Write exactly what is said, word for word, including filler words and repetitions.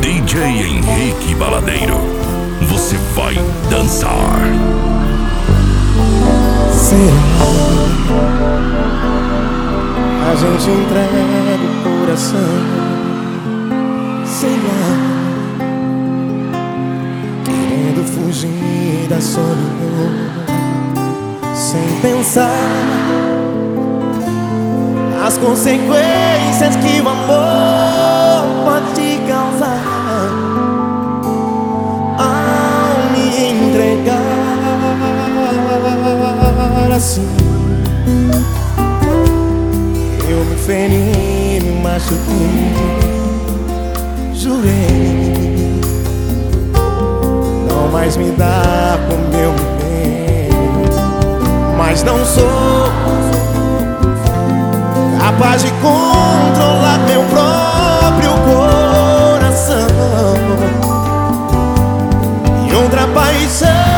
D J Henrique Baladeiro, você vai dançar. Será? A gente entrega o coração, sei lá, querendo fugir da solidão, sem pensar nas consequências que o amor pode causar ao me entregar assim. Eu me feri, me machuquei, jurei não mais me dar como eu me dei, mas não sou capaz de controlar meu próprio coração e outra paixão